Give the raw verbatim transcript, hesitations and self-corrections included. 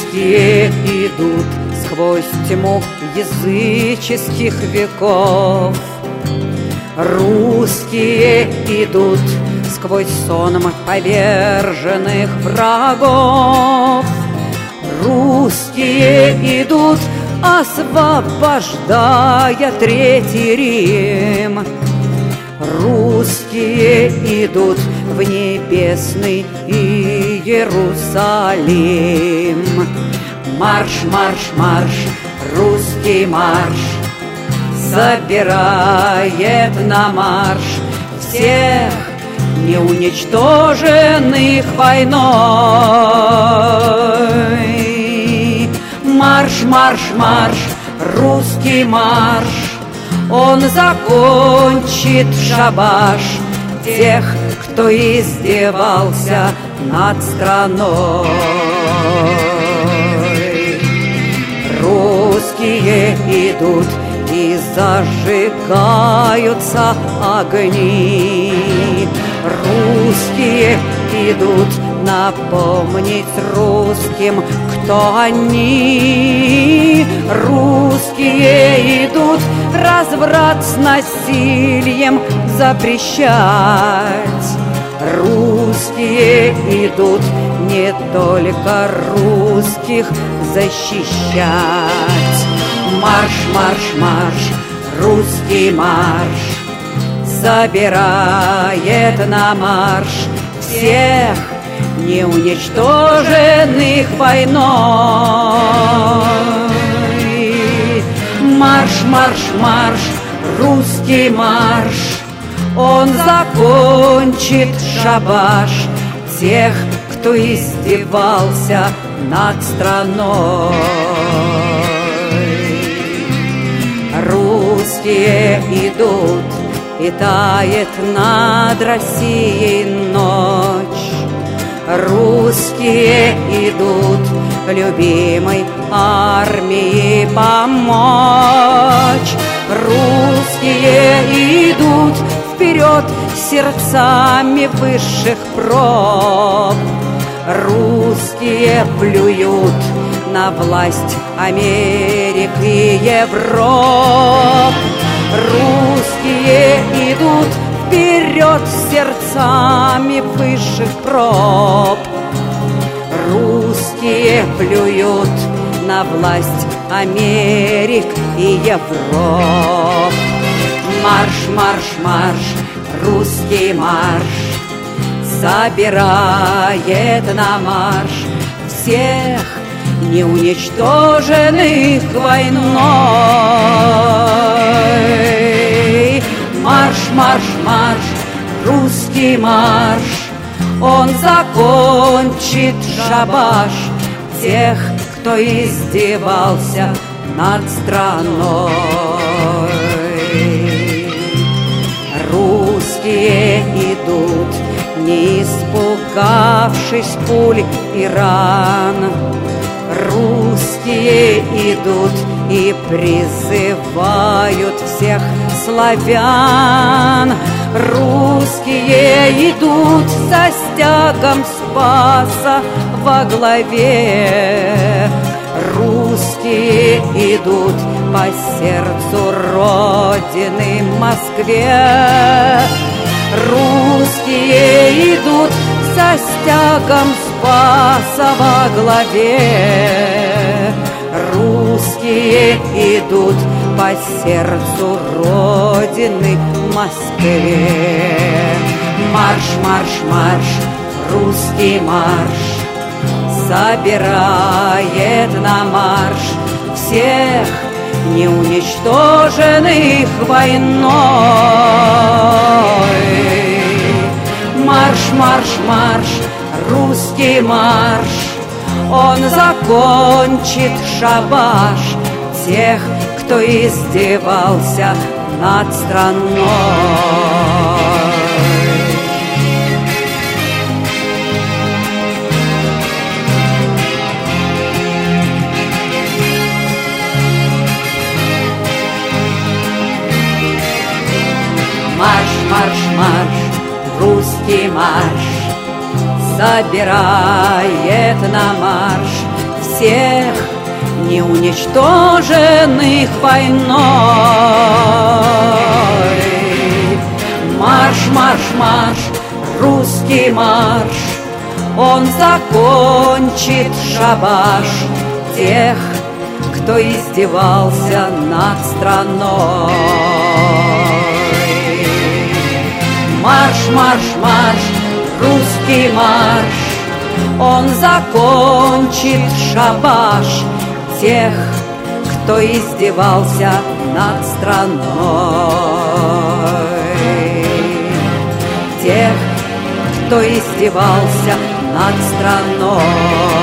Русские идут сквозь тьму языческих веков. Русские идут сквозь сон поверженных врагов. Русские идут, освобождая Третий Рим. Русские идут в небесный Иерусалим. Марш, марш, марш, русский марш собирает на марш всех неуничтоженных войной. Марш, марш, марш, русский марш, он закончит шабаш тех, кто издевался над страной. Русские идут и зажигаются огни. Русские идут напомнить русским, кто они. Русские идут разврат с насилием запрещать. Русские идут не только русских защищать. Марш, марш, марш, русский марш собирает на марш всех неуничтоженных войной. Марш, марш, марш, русский марш, он закончит шабаш тех, кто издевался над страной. Русские идут, и тает над Россией ночь. Русские идут любимой армии помочь. Русские идут вперед сердцами высших проб. Русские плюют на власть Америк и Европ. Русские идут вперед сердцами высших проб. Русские плюют на власть Америк и Европ. Марш, марш, марш, русский марш собирает на марш всех неуничтоженных войной. Марш, марш, марш, русский марш, он закончит шабаш тех, кто издевался над страной. Русские идут, не испугавшись пуль и ран. Русские идут и призывают всех славян. Русские идут со стягом Спаса во главе. Русские идут по сердцу Родины Москве. Русские идут со стягом Спаса во главе. Русские идут по сердцу Родины Москве. Марш, марш, марш, русский марш собирает на марш всех неуничтоженных войной. Марш, марш, марш, русский марш, он закончит шабаш тех, кто издевался над страной. Марш, марш, марш, русский марш собирает на марш всех неуничтоженных войной. Марш, марш, марш, русский марш, он закончит шабаш тех, кто издевался над страной. Марш, марш, марш, русский марш, он закончит шабаш тех, кто издевался над страной. Тех, кто издевался над страной.